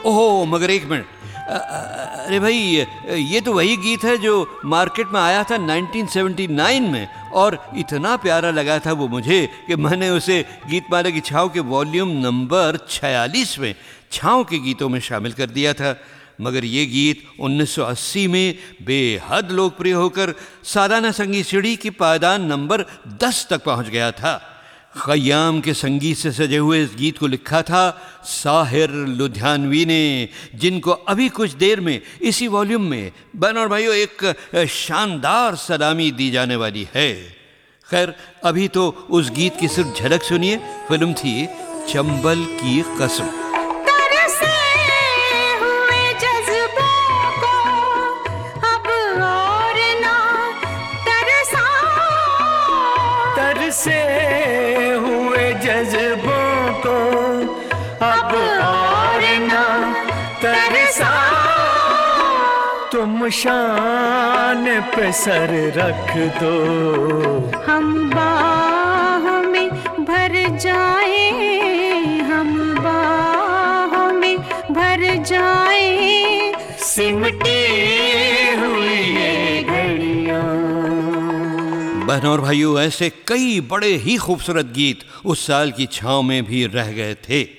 ओहो मगर एक मिनट, अरे भाई ये तो वही गीत है जो मार्केट में आया था 1979 में, और इतना प्यारा लगा था वो मुझे कि मैंने उसे गीतमाला की छाँव के वॉल्यूम नंबर 46 में छाँव के गीतों में शामिल कर दिया था। मगर ये गीत 1980 में बेहद लोकप्रिय होकर सालाना संगीत सीढ़ी की पायदान नंबर 10 तक पहुंच गया था। खयाम के संगीत से सजे हुए इस गीत को लिखा था साहिर लुधियानवी ने, जिनको अभी कुछ देर में इसी वॉल्यूम में बहनों और भाइयों एक शानदार सलामी दी जाने वाली है। खैर अभी तो उस गीत की सिर्फ झलक सुनिए। फिल्म थी चंबल की कसम। से हुए जज्बों को अब और ना तरसा, तुम शान पे सर रख दो, हम बाहों में भर जाए, हम बाहों में भर जाए, सिमटी हुई ये घड़ियां। बहनों और भाइयों, ऐसे कई बड़े ही खूबसूरत गीत उस साल की छाँव में भी रह गए थे।